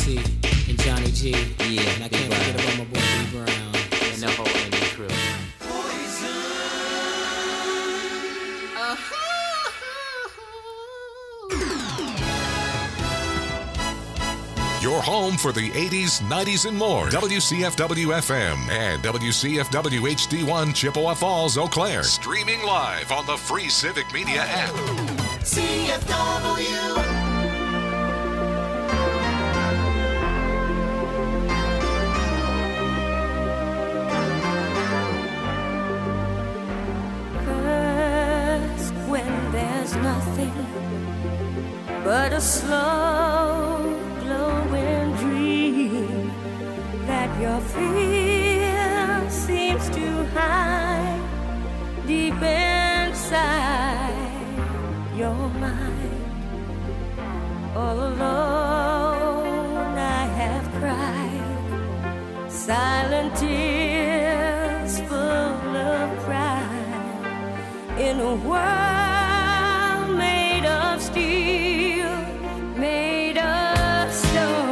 T and Johnny G. Yeah, and I can't forget about my boy B Brown and the whole Indie crew. Your home for the 80s, 90s, and more. WCFW-FM and WCFW HD1 Chippewa Falls, Eau Claire. Streaming live on the free Civic Media app. CFW. First, when there's nothing but a slow glowing dream that your fear seems to hide deep inside your mind. All alone I have cried silent tears full of pride in a world made of steel, made of stone.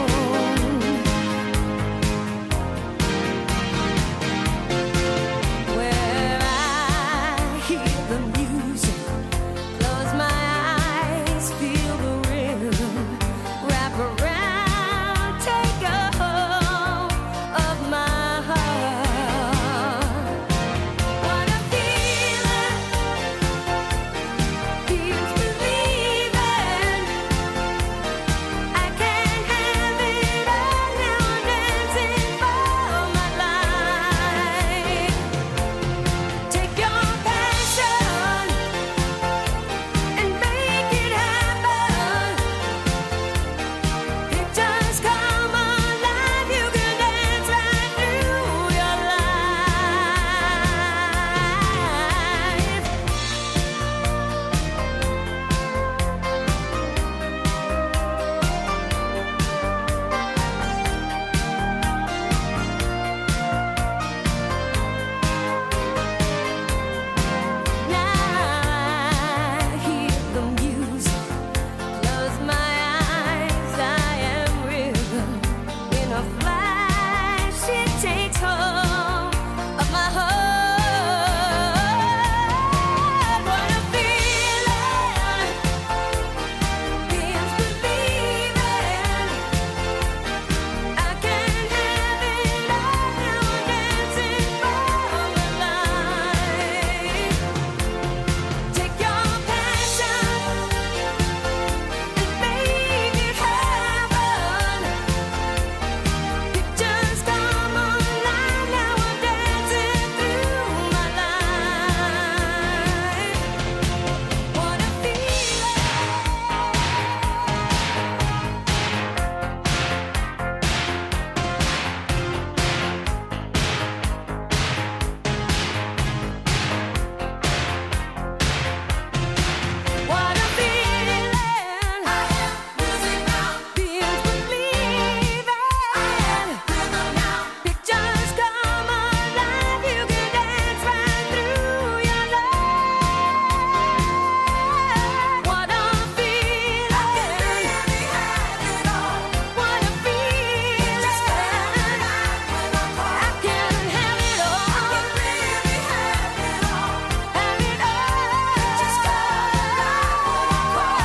Where I hear the music, close my eyes, feel the rhythm, wrap around, take a hold of my heart. What a feeling, feels believing. I can't have it all now, I'm dancing for my life. Take your passion and make it happen. Pictures come alive, you can dance right through your life. Now I hear the music, close my eyes, I am rhythm. In a flash, it takes hold of my heart. What a feeling, feels believing. I can't have it all now, I'm dancing for my life. Take your passion and make it happen. Pictures come alive, now I'm dancing through my life. What a feeling. What a feeling. I am music now. Feels believing. I am rhythm now. Pictures come alive. You can dance right through your life. What a feeling. I can really have it all. What a feeling. Just spend the night with my heart. I can have it all. I can really have it all. Have it all. Just call it out with my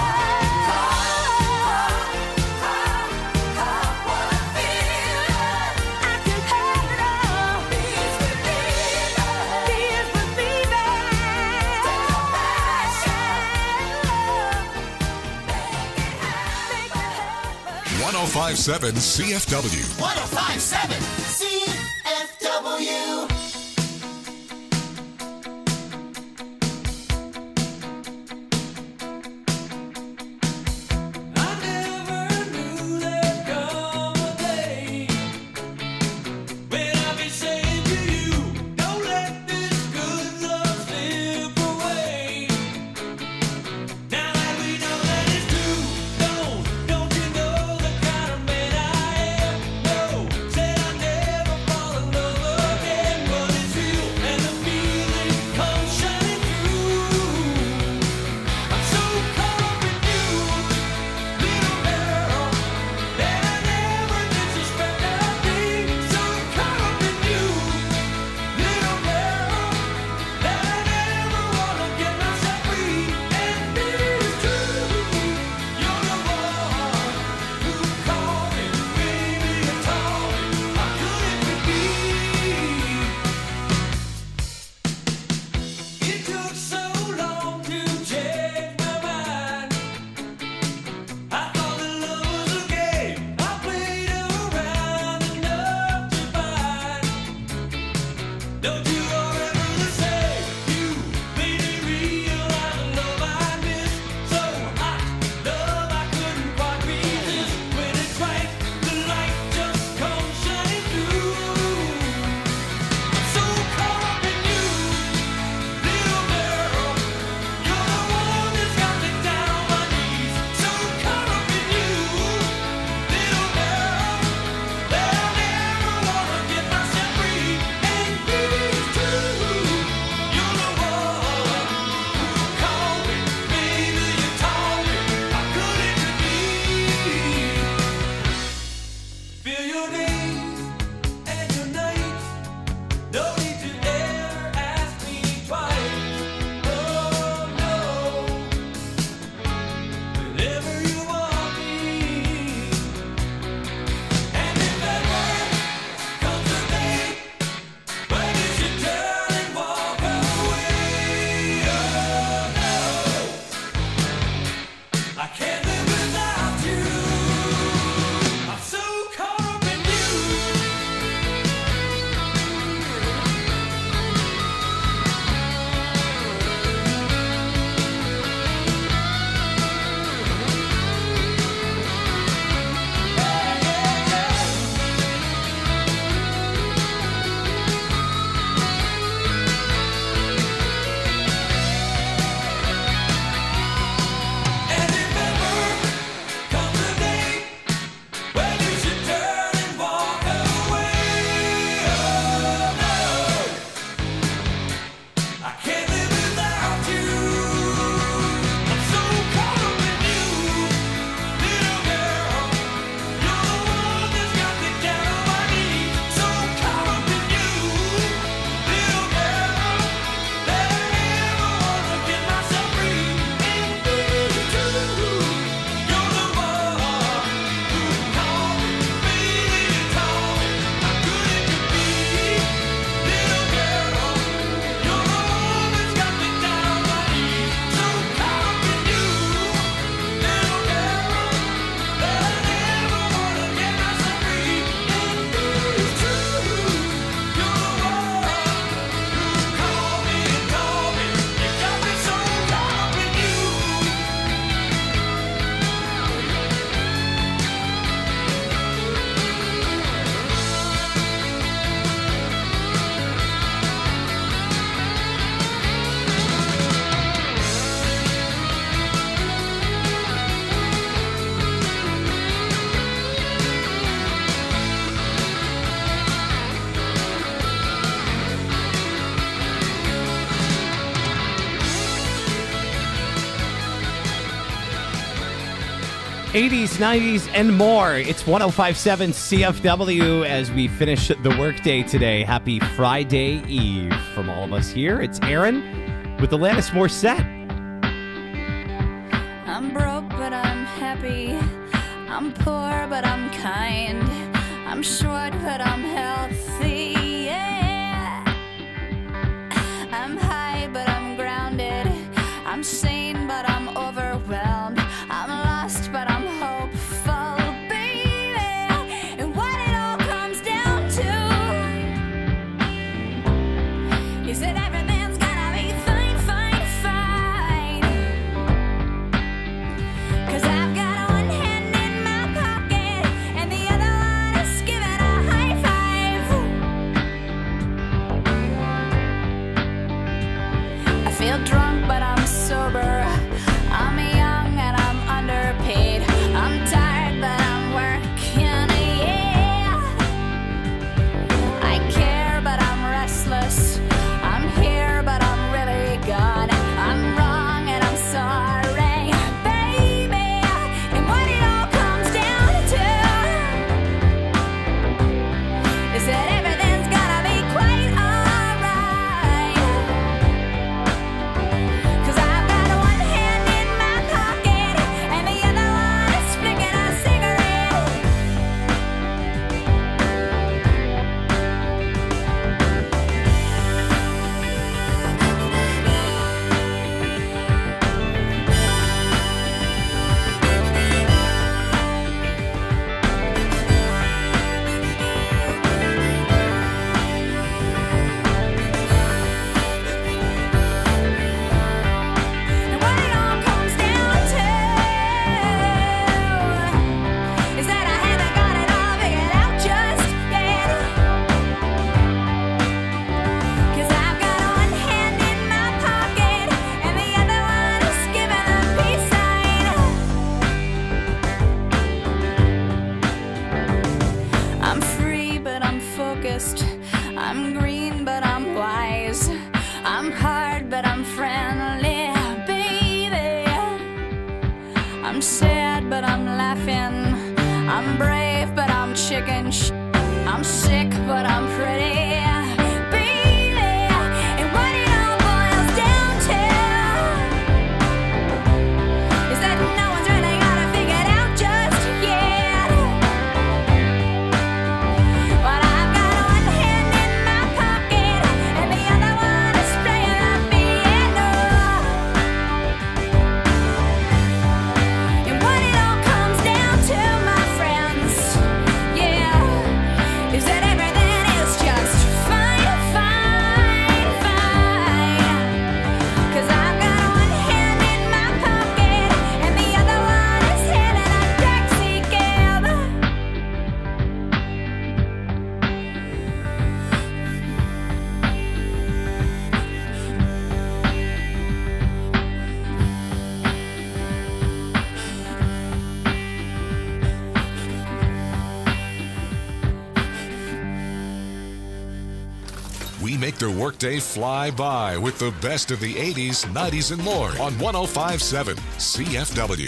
heart. What a feeling. I can have it all. Feels believing. Feels believing. Take your passion. Make it happen. 1057 CFW. 1057 CFW. I never knew there'd come a day when I'd be saying to you, don't let this good love slip away. Now that we know that it's true, don't you know the kind of man I am? No, said I never 80s, 90s, and more. It's 105.7 CFW as we finish the workday today. Happy Friday Eve from all of us here. It's Aaron with Alanis Morissette. I'm broke, but I'm happy. I'm poor, but I'm kind. I'm short, but I'm healthy. Yeah. I'm high, but I'm grounded. I'm sane, but I'm overwhelmed. I'm lost, but I'm hopeful, baby. And what it all comes down to is that everything's gonna be fine, fine, fine. 'Cause I've got one hand in my pocket and the other one is giving a high five. I feel drunk, but I'm sober. I'm young and I'm underpaid. I'm tired, but I'm working, yeah. I care, but I'm restless. I'm here, but I'm really gone. I'm wrong and I'm sorry, baby. And what it all comes down to is that everything's gonna be quite alright. 'Cause I've got one hand in my pocket and the other one is flicking a cigarette. And what it all comes down to is that I haven't got it all figured out just yet. 'Cause I've got one hand in my pocket and the other one is giving a peace sign. I'm free, but I'm focused. I'm green, but I'm wise. I'm hard, but I'm friendly, baby. I'm sad, but I'm laughing. I'm brave, but I'm chicken. I'm sick, but I'm pretty, baby. And what it all boils down to is that no one's really got it figured out just yet. But I've got one hand in my pocket and the other one is playing the piano. And what it all comes down to, my friends, yeah, is that everything is just fine, fine, fine. 'Cause I've got one hand in my pocket and the other one is hailing a taxi cab. We make the workday fly by with the best of the 80s, 90s, and more on 105.7 CFW.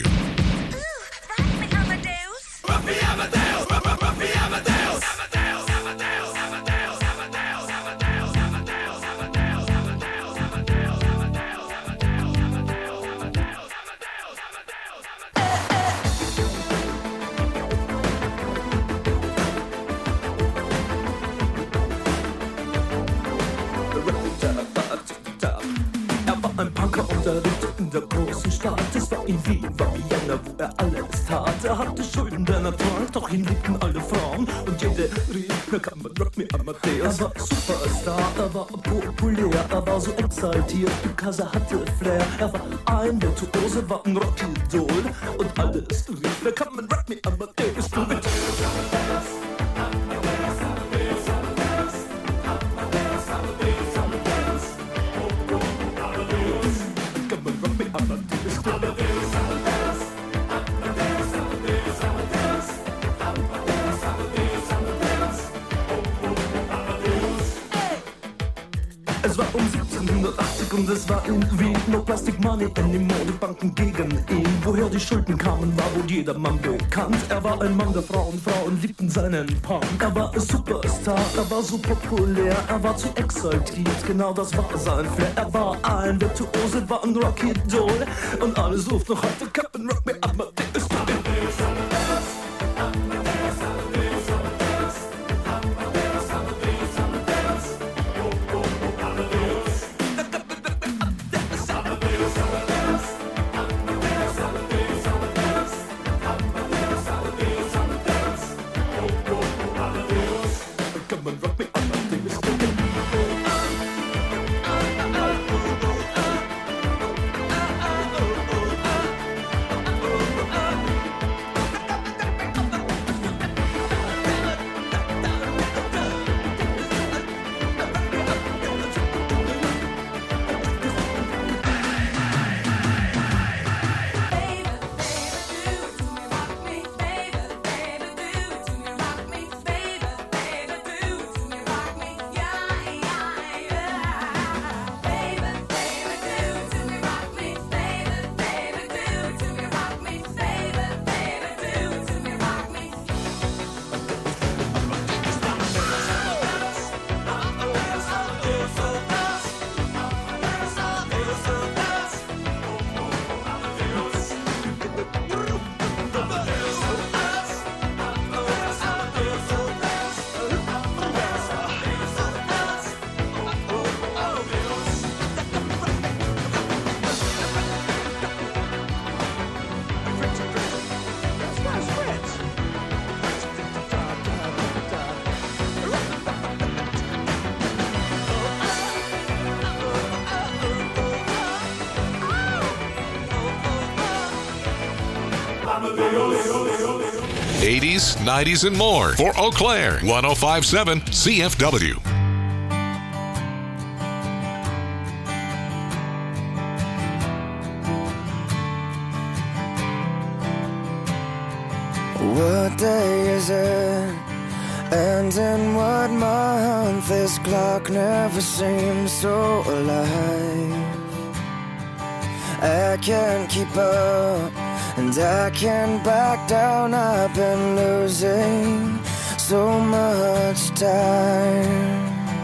Er war ein Punker und er lebte in der großen Stadt. Es war in Wien, war Vienna, wo er alles tat. Er hatte Schulden, denn er trank, doch ihn liebten alle Frauen. Und jede rief, na kann man Rock Me Amadeus. Er war Superstar, er war populär, er war so exaltiert, because er hatte Flair. Er war ein Virtuose, war ein Rockidol. Und alles rief, na kann man Rock Me Amadeus. Du mit Es war um 1780 und es war in Wien. No Plastic Money anymore, die Banken gegen ihn. Woher die Schulden kamen, war wohl jedermann bekannt. Er war ein Mann der Frauen, Frauen liebten seinen Punk. Er war ein Superstar, er war so populär, er war zu exaltiert, genau das war sein Flair. Er war ein Virtuose, war ein Rocky-Doll und alles ruft noch heute Captain Rock me Amadeus. Come and rock me Amadeus. '80s, '90s, and more for Eau Claire. 105.7 CFW. What day is it? And in what month? This clock never seems so alive. I can't keep up, and I can't back down. I've been losing so much time.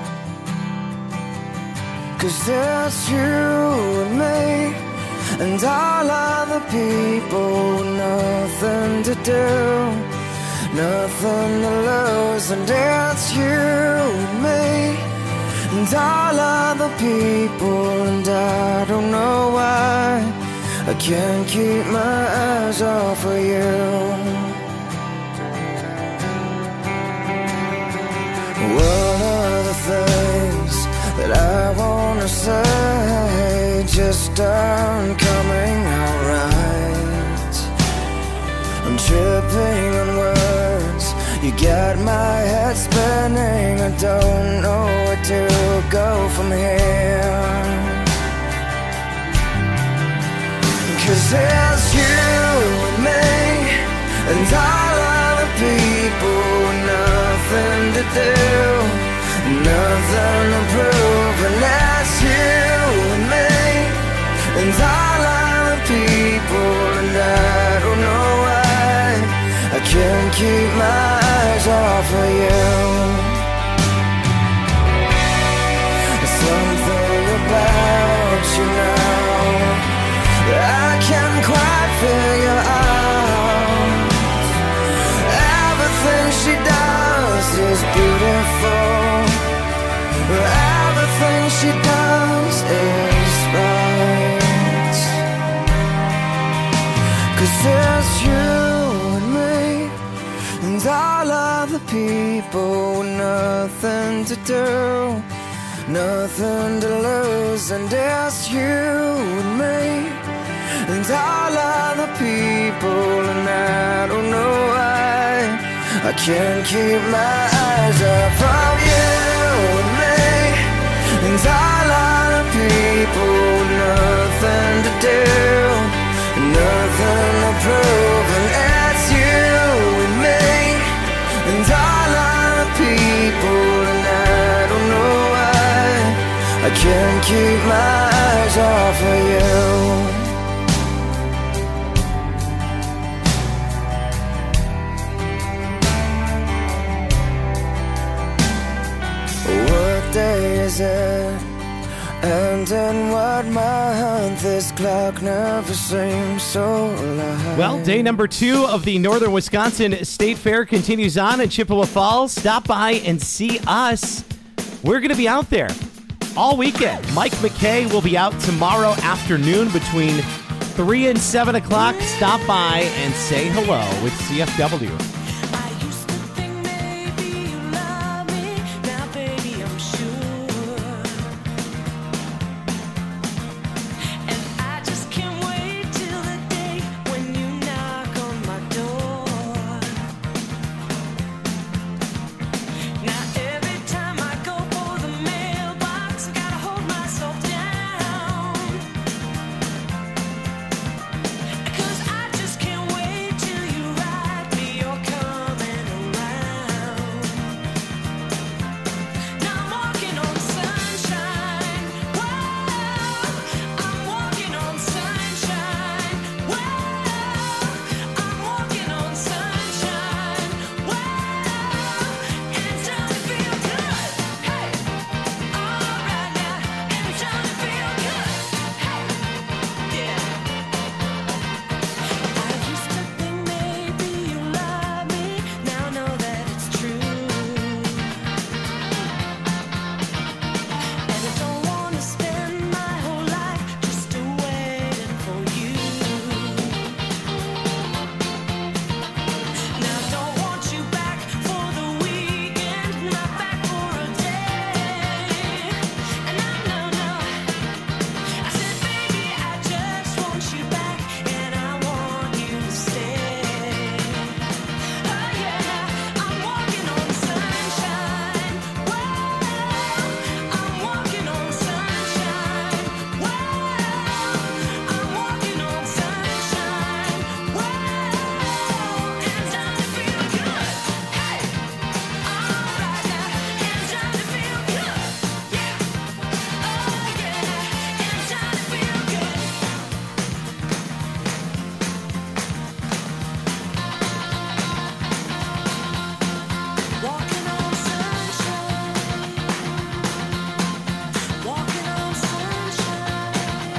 'Cause it's you and me, and all other people, nothing to do, nothing to lose. And it's you and me, and all other people, and I don't know why I can't keep my eyes off of you. One of the things that I wanna say just aren't coming out right. I'm tripping on words, you got my head spinning. I don't know where to go from here. 'Cause it's you and me, and all other people, nothing to do, nothing to prove. And that's you and me, and all other people, and I don't know why I can't keep my eyes off of you. Something about you now that I can't quite figure out. Everything she does is beautiful. Everything she does is right. 'Cause it's you and me, and all other people, nothing to do, nothing to lose. And it's you and me, and all other people, and I don't know why I can't keep my eyes off of you and me, and all other people, nothing to do, nothing to prove. And it's you and me, and all other people, and I don't know why I I can't keep my eyes off of you. What day is it? And in what month? This clock never seems so alive. Well, day number 2 of the Northern Wisconsin State Fair continues on in Chippewa Falls. Stop by and see us. We're going to be out there all weekend. Mike McKay will be out tomorrow afternoon between 3 and 7 o'clock. Stop by and say hello with CFW. I used to think maybe you love me, now baby I'm sure. And I just can't wait till the day when you knock on my door. Now every time I go for the mailbox, gotta hold myself down. 'Cause I just can't wait till you write me you're coming around. Now I'm walking on sunshine. Whoa, I'm walking on sunshine. Whoa, I'm walking on sunshine. Whoa, and it's starting to feel good. Hey, all right now, and it's starting to feel good. Hey, yeah. I used to think maybe you love me, now know that it's true. And I don't wanna spend my whole life just waiting for you. Now I don't want you back for the weekend, not back for a day. And no, I said, baby, I just want you back, and I want you to stay. Oh yeah, I'm walking on sunshine. Whoa, I'm walking on sunshine. Whoa, I'm walking on sunshine. Whoa, and it's starting to feel good. Hey, all right now, and it's starting to feel good. Yeah, oh yeah, and it's starting to feel good. Walking on sunshine. Walking on sunshine.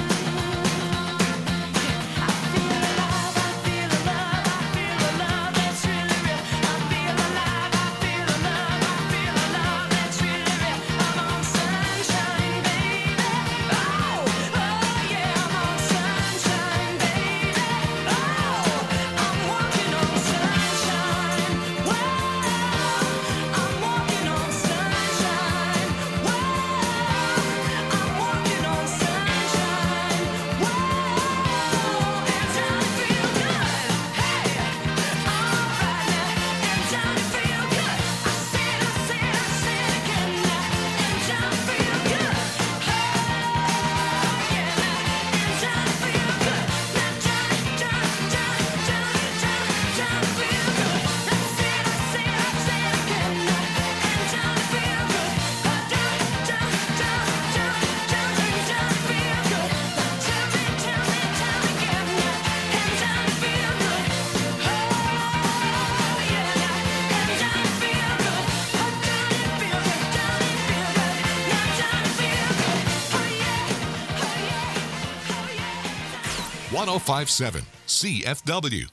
I feel alive, I feel the love, I feel the love that's really real. I feel alive, I feel the love, I feel the love that's really real. I'm on sunshine, baby. Oh yeah, I'm on sunshine, baby. Oh, I'm walking on sunshine. Whoa, I'm walking on sunshine. Whoa, I'm walking on sunshine. Whoa, and it's starting to feel good. Hey, all right now, and it's starting to feel good. I said again now, and it's starting to feel good. Oh yeah, and it's starting to feel good. Now Johnny, feel good. I said again now, and it's starting to feel good. Oh, 1057 CFW.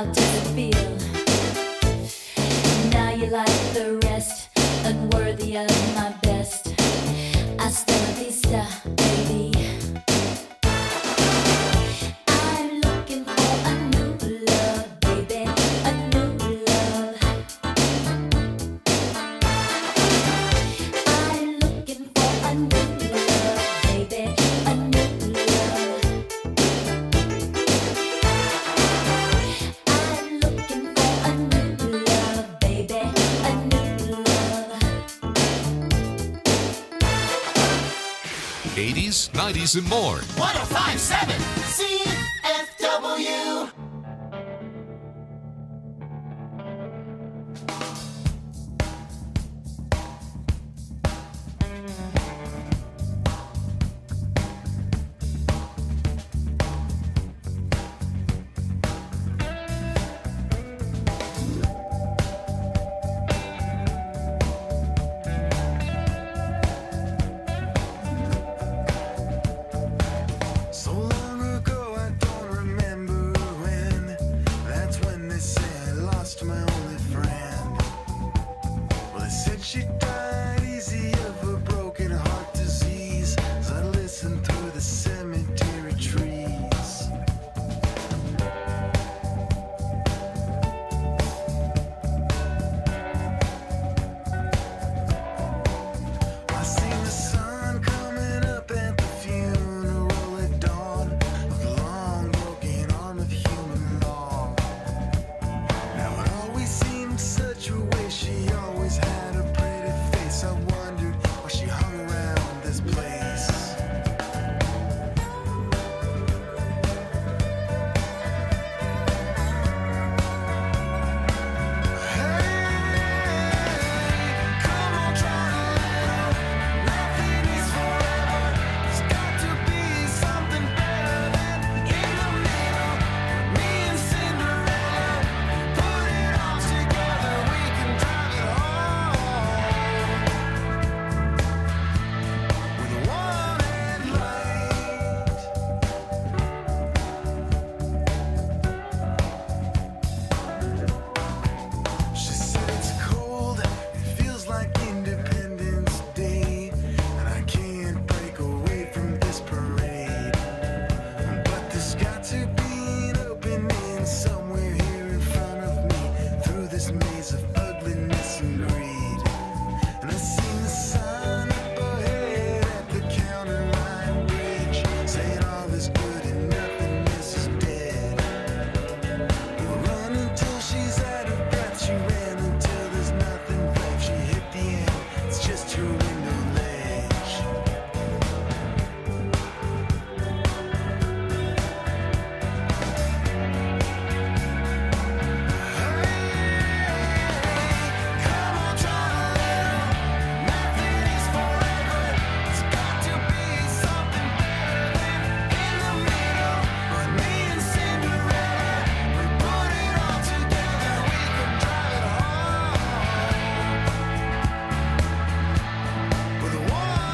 How does it feel? Now you're like the rest, unworthy of my best. Hasta la vista, baby. I'm looking for a new love, baby, a new love. I'm looking for a new love, baby, a new love. I'm looking for a new love, baby, a new love. 80s, 90s, and more. 1057 CFW. So long ago, I don't remember when. That's when they say I lost my only friend. Well, they said she died easy of a broken heart disease. As I listened through the cemetery trees. I seen the sun coming up at the funeral at dawn of the long broken arm of human law. Now it always seemed such a waste. She always had a pretty face. I wondered why she hung around this place. Come on, try to live. Nothing is forever. There's got to be something better than in the middle. Me and Cinderella put it all together. We can drive it home with one headlight. She said it's cold, it feels like Independence Day, and I can't break away from this parade. But there's got to be an opening somewhere here in front of me, through this maze of ugliness and greed. And I seen the sign up ahead at the counter line bridge, saying all is good and nothingness is dead. We'll run until she's out of breath. She ran until there's nothing left. She hit the end, it's just her window ledge. Come on, try to live. Nothing is forever. It's got to be something better than in the middle. But me and Cinderella, we put it all together. We can drive it home with one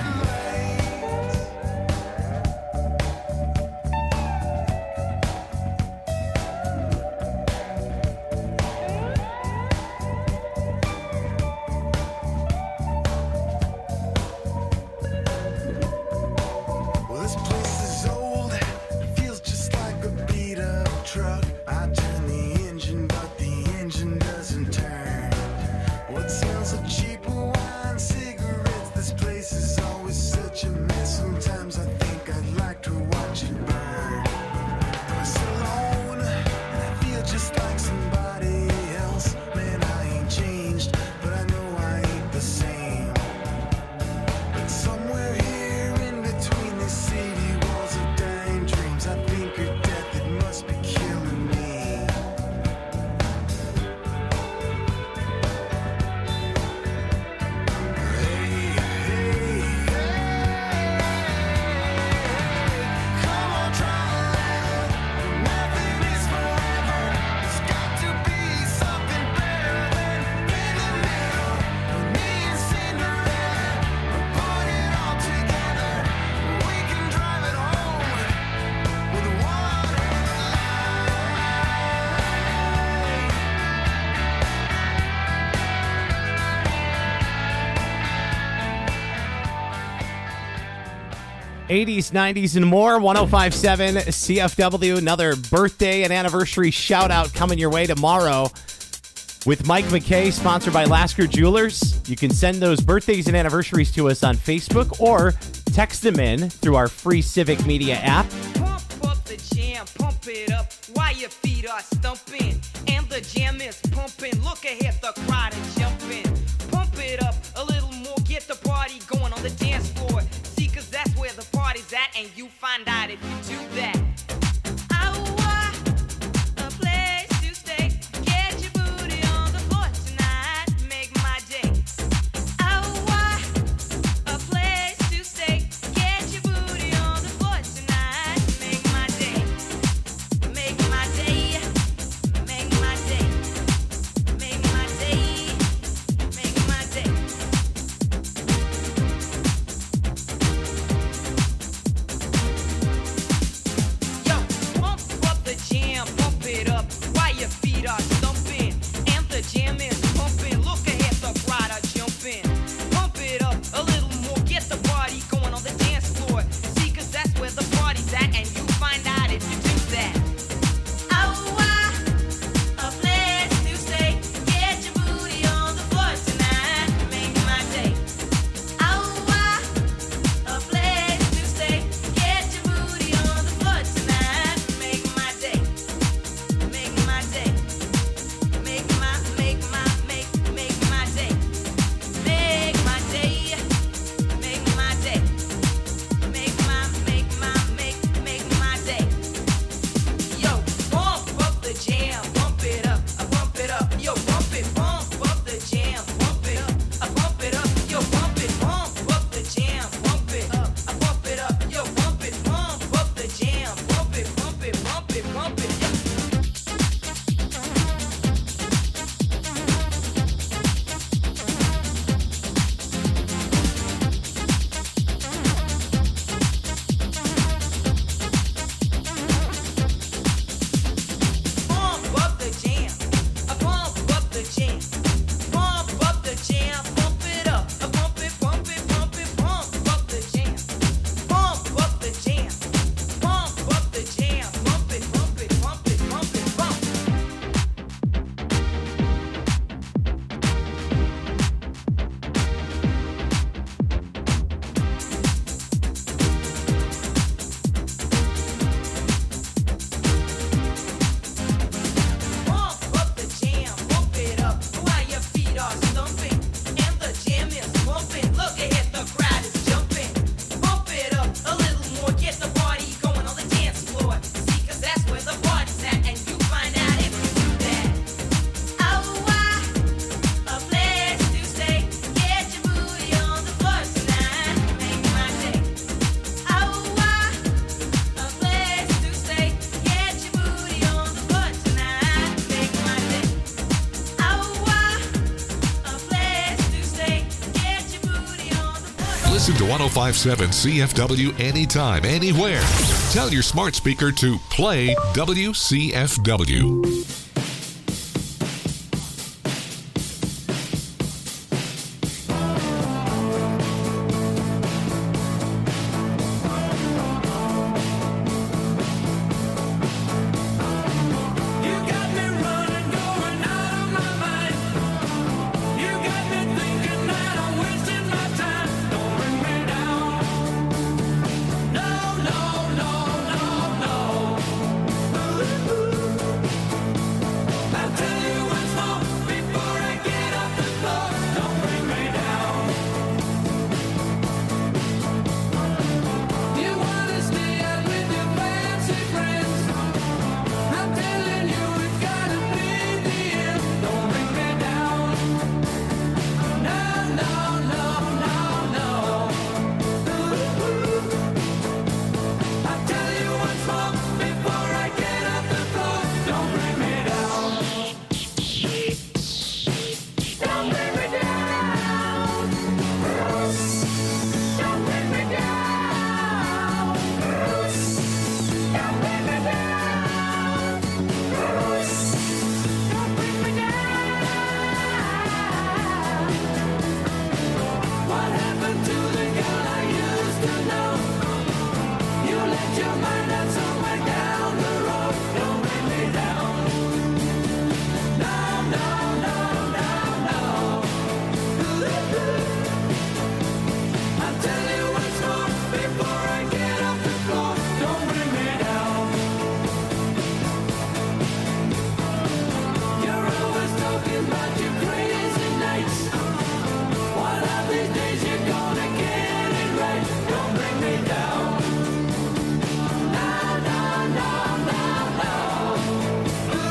headlight. Well, this place is old. It feels just like a beat up truck. I turn the engine, but the engine doesn't turn. Well, it smells of cheap wine, cigarettes. This place is always such a mess. Sometimes I think I'd like to watch it burn. I was alone, and I feel just like somebody else. Man, I ain't changed, but I know I ain't the same. But somewhere here in between these city walls of dying dreams, I think of death, it must be killing me. 80s, 90s, and more. 105.7 CFW. Another birthday and anniversary shout out coming your way tomorrow with Mike McKay, sponsored by Lasker Jewelers. You can send those birthdays and anniversaries to us on Facebook or text them in through our free Civic Media app. Pump up the jam, pump it up while your feet are stumping. And the jam is pumping. Look ahead, the crowd is jumping. Pump it up a little more, get the party going on the dance floor. See, cause that's where the party's at, and you find out if you do that. A place to stay. Get your booty on the floor tonight. Make my day. A place to stay. Get your booty on the floor tonight. Make my day. Make my day. Make my day. Make my day. Make my day. Yo, pump up the jam, pump it up while your feet are stumping. And the jam is pumping. Look ahead, the crowd are jumping. Pump it up a little more, get the party going on the dance floor. See, cause that's where the party's at, and you find out if you do that. A place to stay. Get your booty on the floor tonight. Make my day. A place to stay. Get your booty on the floor tonight. Make my day. Make my day. Make my day. Make my day. Make my day. Make my day. Make my day. Yo, pump up the jam, pump it up, pump it up. Yo, pump it, pump up the jam, pump it up, pump it up. Yo, pump it, pump up the jam, pump it up, pump it up. Yo, pump it, pump up the jam, pump it, pump it, pump it, pump it. Yo. Pump up the jam, pump up the jam, pump up the jam, pump it up, pump it, pump it, pump it, pump up the jam, pump up the jam, pump up the jam, pump it, pump it, pump it, pump it, pump. Pump up the jam, pump it up while your feet are stumping. And the jam is pumping. Look ahead, the crowd is jumping. Pump it up a little more, get the party going on the dance floor. See, cause that's where the party's at, and you find out if you do that. A place to stay. Get your booty on the floor tonight. Make my day. A place to stay. Get your booty on the floor tonight. Make my day. A place to stay. Get your booty on the floor. Listen to 105.7 CFW anytime, anywhere. Tell your smart speaker to play WCFW. You got me running, going out of my mind. You got me thinking that I'm wasting my time. Don't bring me down. No, no, no, no, no.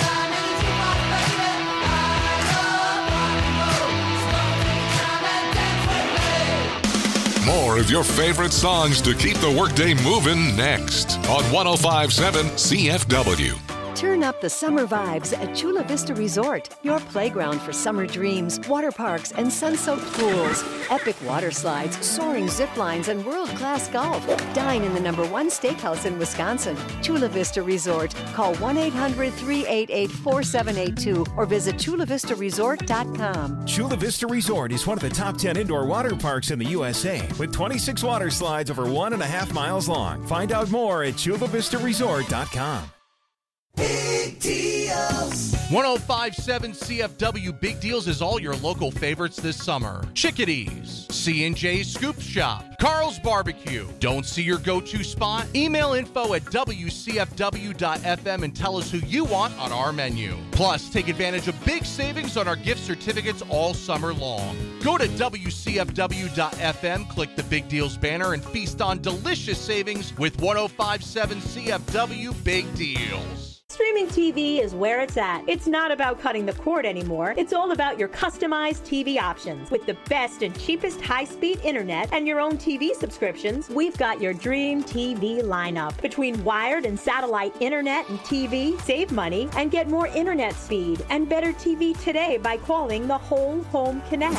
More of your favorite songs to keep the workday moving next on 105.7 CFW. Turn up the summer vibes at Chula Vista Resort, your playground for summer dreams, water parks, and sun-soaked pools. Epic water slides, soaring zip lines, and world-class golf. Dine in the #1 steakhouse in Wisconsin. Chula Vista Resort. Call 1-800-388-4782 or visit chulavistaresort.com. Chula Vista Resort is one of the top 10 indoor water parks in the USA with 26 water slides over 1.5 miles long. Find out more at chulavistaresort.com. Big deals. 1057 CFW Big Deals is all your local favorites this summer. Chickadees, C&J Scoop Shop, Carl's Barbecue. Don't see your go-to spot? Email info at WCFW.FM and tell us who you want on our menu. Plus, take advantage of big savings on our gift certificates all summer long. Go to WCFW.FM, click the Big Deals banner, and feast on delicious savings with 1057 CFW Big Deals. Streaming TV is where it's at. It's not about cutting the cord anymore. It's all about your customized TV options. With the best and cheapest high-speed internet and your own TV subscriptions, we've got your dream TV lineup. Between wired and satellite internet and TV, save money and get more internet speed and better TV today by calling the Whole Home Connect.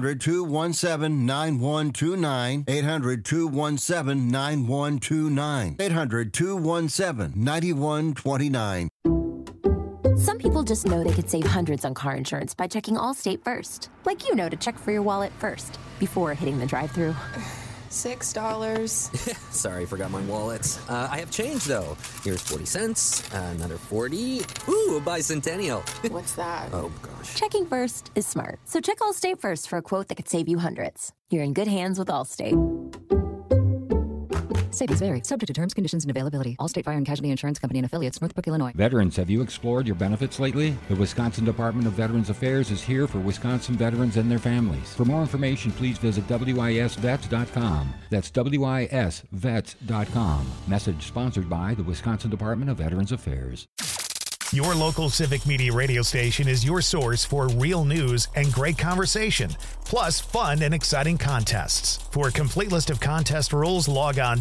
800-217-9129. 800-217-9129. 800-217-9129. Some people just know they could save hundreds on car insurance by checking Allstate first. Like you know to check for your wallet first, before hitting the drive-thru. $6. Sorry, forgot my wallet. I have change, though. Here's 40 cents, another 40. Ooh, a bicentennial. What's that? Oh, gosh. Checking first is smart. So check Allstate first for a quote that could save you hundreds. You're in good hands with Allstate. Savings vary, subject to terms, conditions, and availability. Allstate Fire and Casualty Insurance Company and Affiliates, Northbrook, Illinois. Veterans, have you explored your benefits lately? The Wisconsin Department of Veterans Affairs is here for Wisconsin veterans and their families. For more information, please visit WISVets.com. That's WISVets.com. Message sponsored by the Wisconsin Department of Veterans Affairs. Your local Civic Media radio station is your source for real news and great conversation, plus fun and exciting contests. For a complete list of contest rules, log on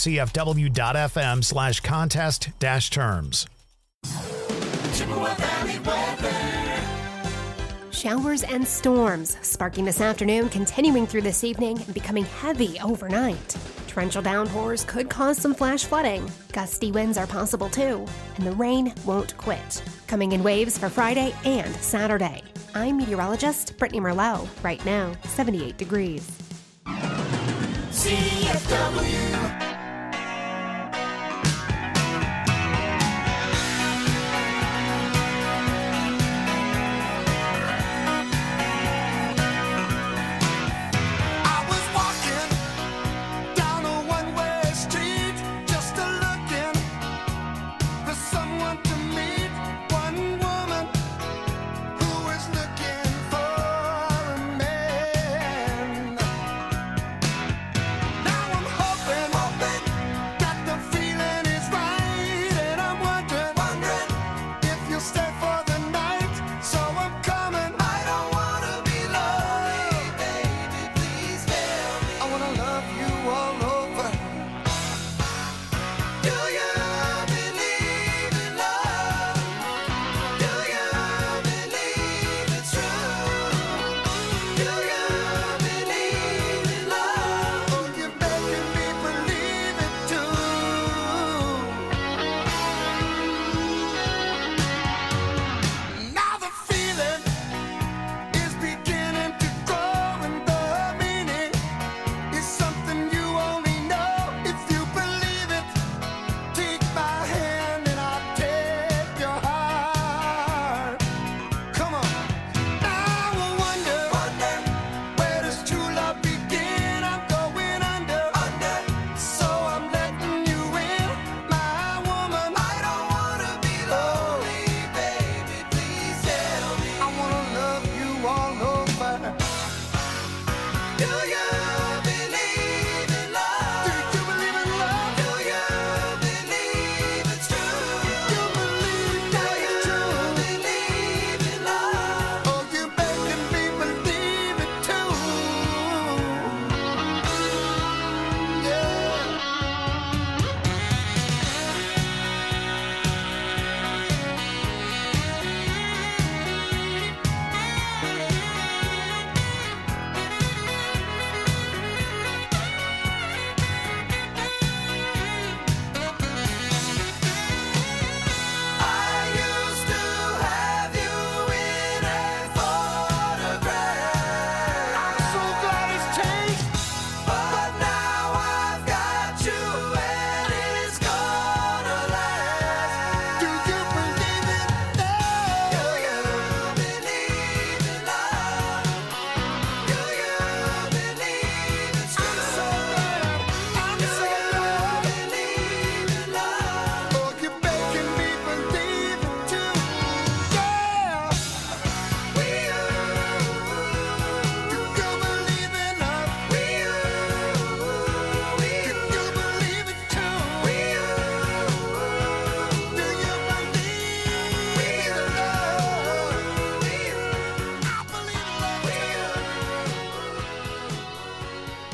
WCFW.FM/contest-terms. Chippewa Valley weather. Showers and storms sparking this afternoon, continuing through this evening and becoming heavy overnight. Torrential downpours could cause some flash flooding. Gusty winds are possible too, and the rain won't quit. Coming in waves for Friday and Saturday. I'm meteorologist Brittany Merlot. Right now, 78 degrees. CFW.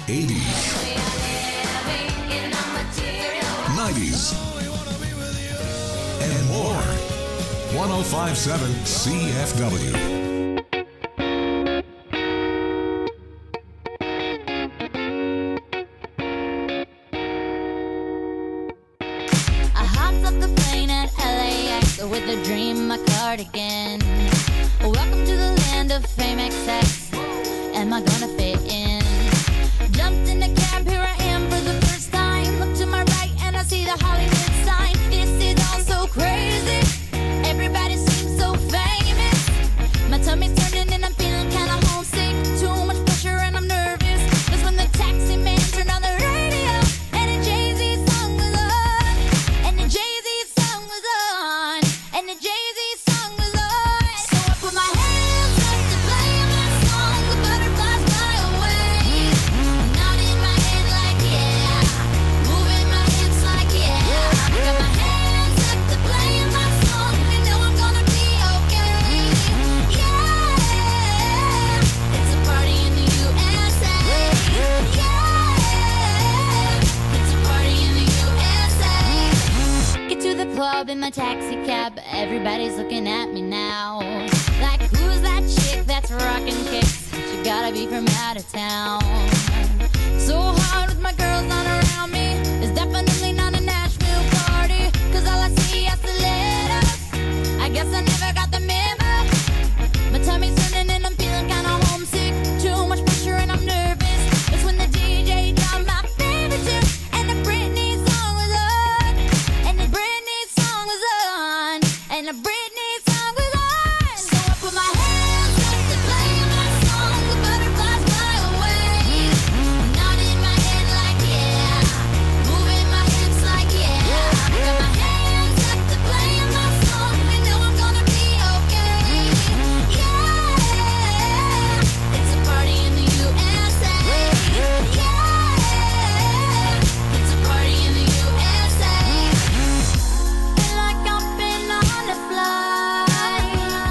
80s, 90s, and more. 1057 CFW. I hopped up the plane at LAX with a dream, my cardigan. Welcome to the land of fame excess. Am I gonna fit in? Jumped in the cab, here I am for the first time. Look to my right and I see the Hollywood sign. This is all so crazy. Everybody seems so famous. My tummy's turning and I'm feeling kinda homesick. Too much pressure and I'm nervous. That's when the taxi man turned on the radio and a Jay-Z song was on. And the Jay-Z song was on. And the Jay-Z song was on. So I put my hands up to play my song. The butterflies fly away. Nodding my head like yeah. Moving my hips like yeah. I got my hands up to play my song. You know I'm gonna be okay. Yeah. It's a party in the USA. Yeah. It's a party in the USA. Get to the club in my taxi cab. Everybody's looking at me now. Like, who's that chick that's rocking kicks? She gotta be from out of town. So hard with my girls not around me. It's definitely not a Nashville party. Cause all I see are stilettos. I guess I never got the memo. My tummy's turning and I'm feeling kinda homesick. Too much pressure and I'm nervous. It's when the DJ dropped my favorite tune. And the Britney song was on. And the Britney song was on. And the Britney song was on. So I put my hands up to play my song. The butterflies fly away. Nodding my head like yeah. Moving my hips like yeah. I got my hands up to play my song. You know I'm gonna be okay. Yeah. It's a party in the USA. Yeah. It's a party in the USA. Feel like I've been on a flight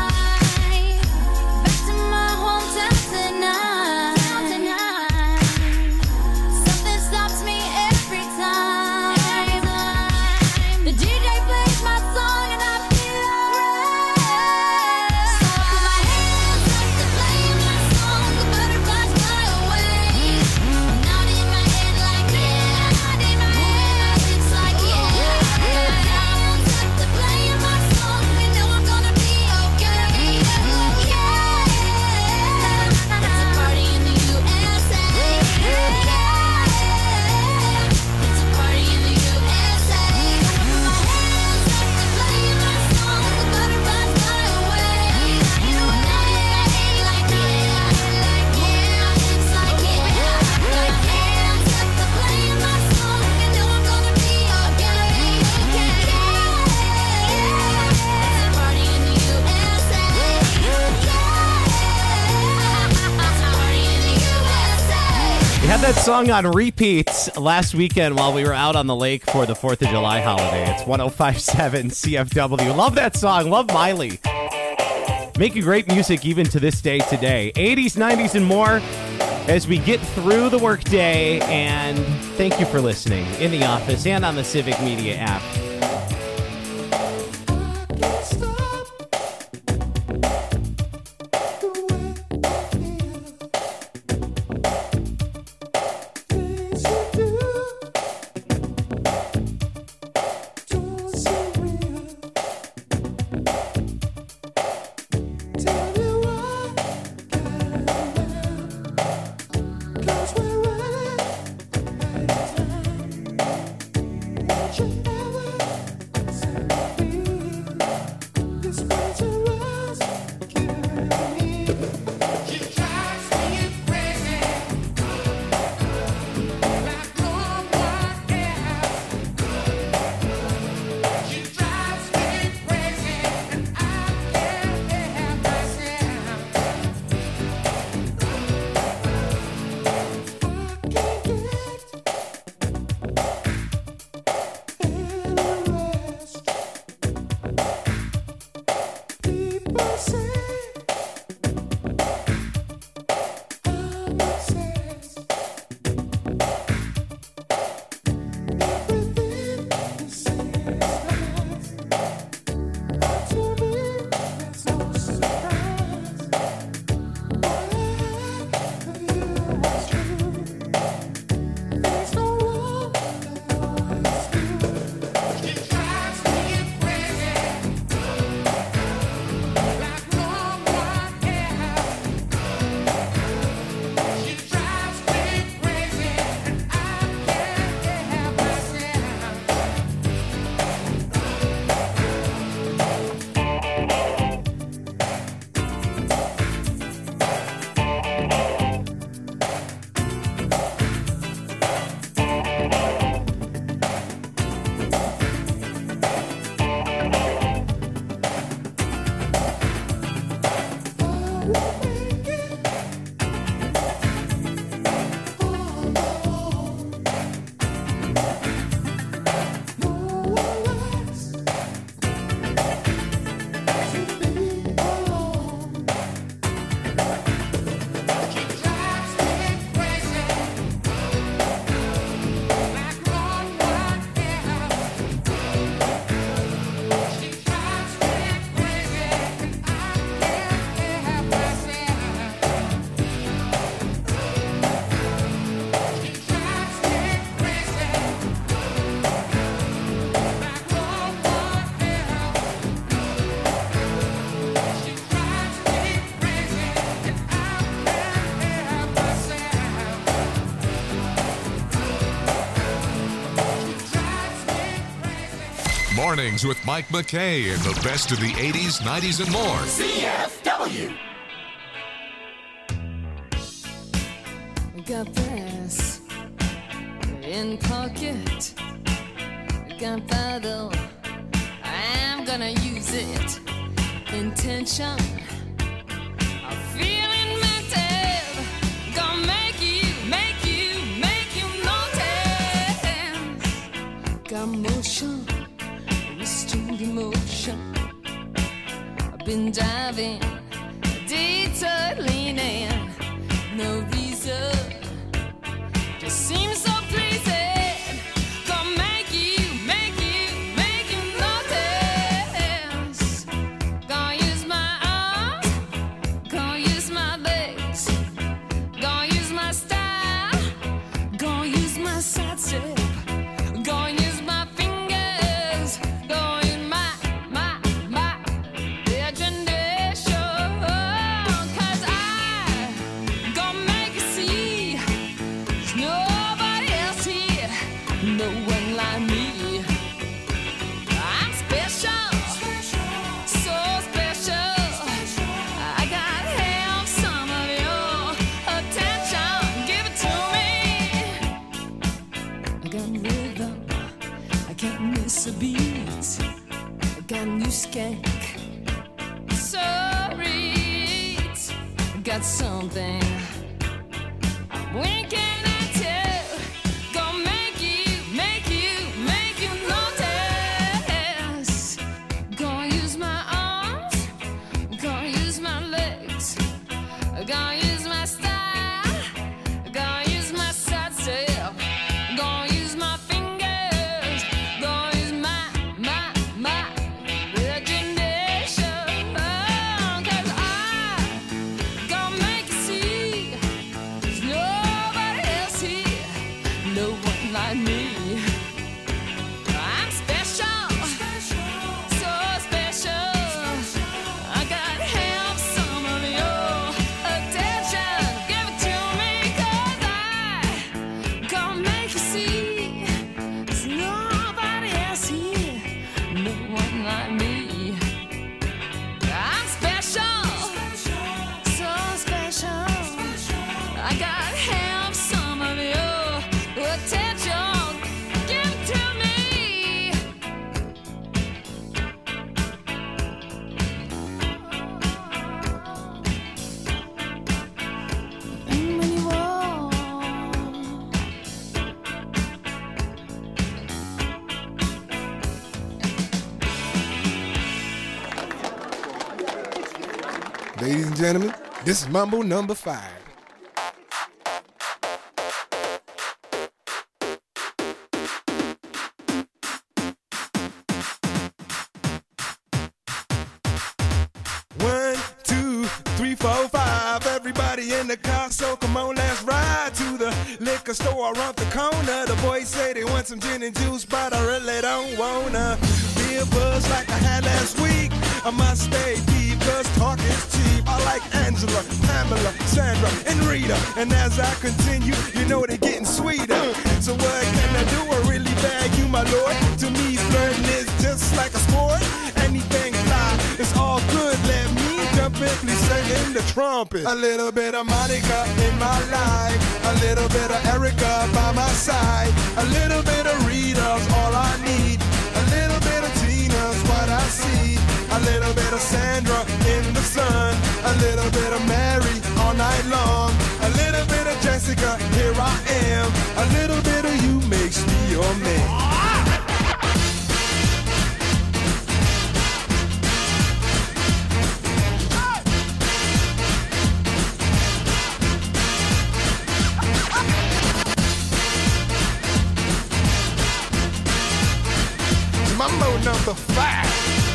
back to my hometown tonight. Something stops me every time. The DJ plays my song and I feel alright. So I put my hands up to play my song. The butterflies fly away. Nodding my head like yeah. Moving my hips like yeah. I got my hands up to play my song. You know I'm gonna be okay. Yeah. It's a party in the USA. Yeah. It's a party in the USA. I put my hands up to play my song. The butterflies fly away. Nodding my head like yeah. Moving my hips like yeah. I got my hands up to play my song. You know I'm gonna be okay. Yeah. It's a party in the USA. Yeah. It's a party in the USA. We had that song on repeat last weekend while we were out on the lake for the 4th of July holiday. It's 1057 CFW. Love that song. Love Miley. Making great music even to this day today. 80s, 90s, and more as we get through the workday. And thank you for listening in the office and on the Civic Media app. Cause we're right. Mornings with Mike McKay and the best of the 80s, 90s, and more. CFW. Got this in pocket. Gunpowder, I'm gonna use it. Intention, I'm feeling mental. Gonna make you notice. Got motion, restrained emotion. I've been diving, detour leaning. No reason, just seems so pleasing. Gonna make you notice. Gonna use my arms, gonna use my legs, gonna use my style, gonna use my side step, gonna use my fingers, gonna use my imagination. 'Cause I gonna make you see there's nobody else here, no one like me. I'm special, so special. I gotta have some of your attention. Give it to me. I got rhythm, I can't miss a beat. I got a new skank, sorry. I got something I'm winking at you. Gonna make you notice. Gonna use my arms, gonna use my legs, gonna use my style, gonna use my side step, gonna use my fingers, gonna use my imagination. 'Cause I gonna make you see there's nobody else here, no one like me. I'm special, so special. I gotta have some of your attention. Give it to me, 'cause I gonna make you see there's nobody else here, no one like me. I'm special, so special. I gotta have some of your attention. Give it to me. And when you walk, Ladies and gentlemen, this is Mambo number 5. One, two, three, four, five. Everybody in the car, so come on, let's ride to the liquor store around the corner. The boys say they want some gin and juice, but I really don't wanna be a buzz like I had last week. I must stay deep, cause talk is cheap. I like Angela, Pamela, Sandra, and Rita. And as I continue, you know they're getting sweeter. So what can I do? I really bag you, my lord. To me, flirting is just like a sport. Anything fly, it's all good. Let me jump in, please sing in the trumpet. A little bit of Monica in my life, a little bit of Erica by my side, a little bit of Rita's all I need, a little bit of Tina's what I see, a little bit of Sandra in the sun, a little bit of Mary all night long, a little bit of Jessica, here I am, a little bit of you makes me your man. Mambo number 5.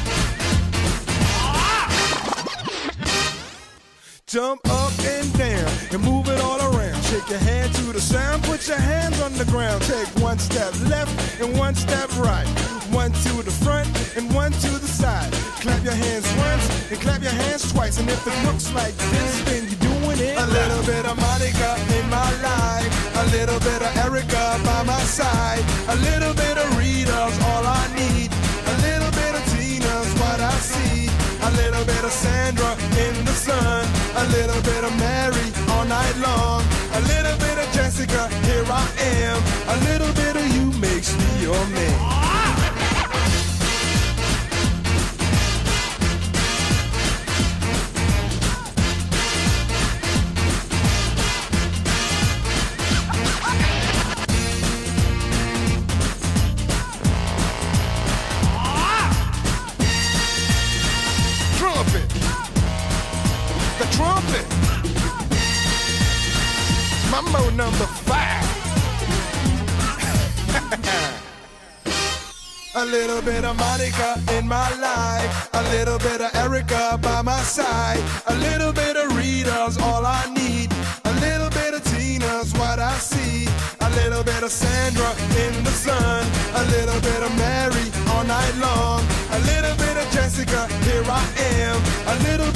Jump up and down and move it all around. Shake your hand to the sound, put your hands on the ground. Take one step left and one step right. One to the front and one to the side. Clap your hands once and clap your hands twice. And if it looks like this, then you're doing it. A little bit of Monica in my life, a little bit of Erica by my side, a little bit of Rita's all I need, a little of Sandra in the sun, a little bit of Mary all night long, a little bit of Jessica, here I am, a little bit of you makes me your man. Trumpet. Mambo number 5. A little bit of Monica in my life, a little bit of Erica by my side, a little bit of Rita's all I need, a little bit of Tina's what I see, a little bit of Sandra in the sun, a little bit of Mary all night long, a little bit of Jessica, here I am, a little